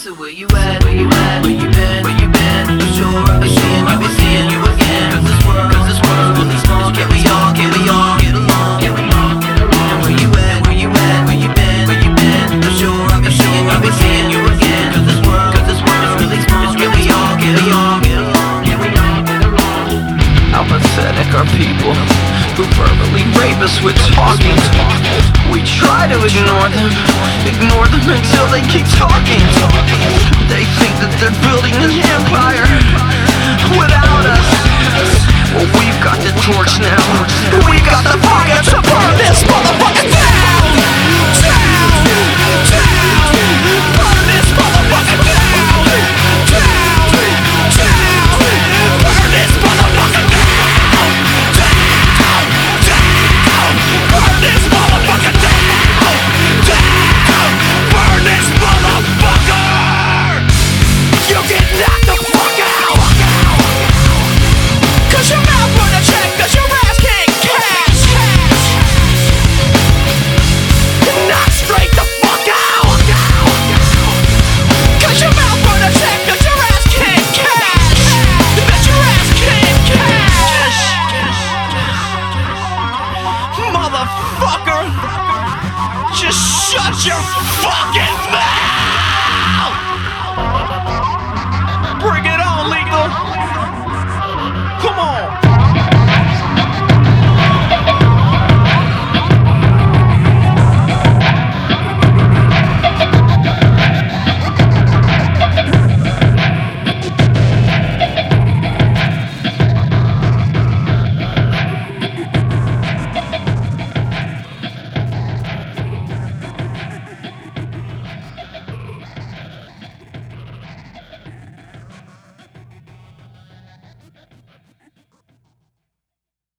So where you at? Where you at? Where you been? Where you been? I'm sure I'll be seeing you again. Cause this world's really small. Can we all get along? And where you at? Where you at? Where you been? Where you been? I'm sure I'll be seeing you again. Cause this world's really small. Can we all get along? How pathetic are people who verbally rape us with talking. We try to ignore them until they keep talking.